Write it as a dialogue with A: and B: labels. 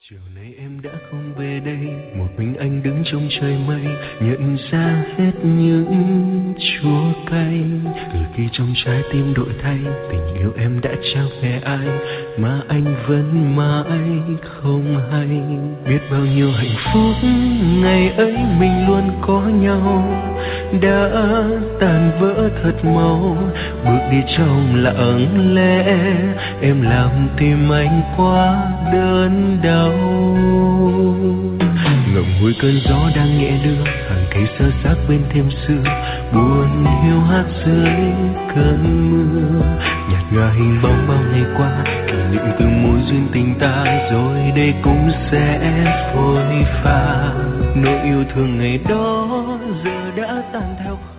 A: Chiều nay em đã không về đây, một mình anh đứng trong trời mây, nhận ra hết những chua cay. Từ khi trong trái tim đổi thay, tình yêu em đã trao về ai mà anh vẫn mãi không hay. Biết bao nhiêu hạnh phúc ngày ấy mình luôn có nhau, đã tan vỡ thật mau. Bước đi trong lặng lẽ, em làm tim anh quá đớn đau. Ngậm ngùi cơn gió đang nhẹ đưa hàng cây sơ xác bên thêm sương, buồn hiu hắt dưới cơn mưa. Nhạt nhòa hình bóng bao ngày qua, những từ môi duyên tình ta, rồi đây cũng sẽ phôi pha. Nỗi yêu thương ngày đó giờ đã tan theo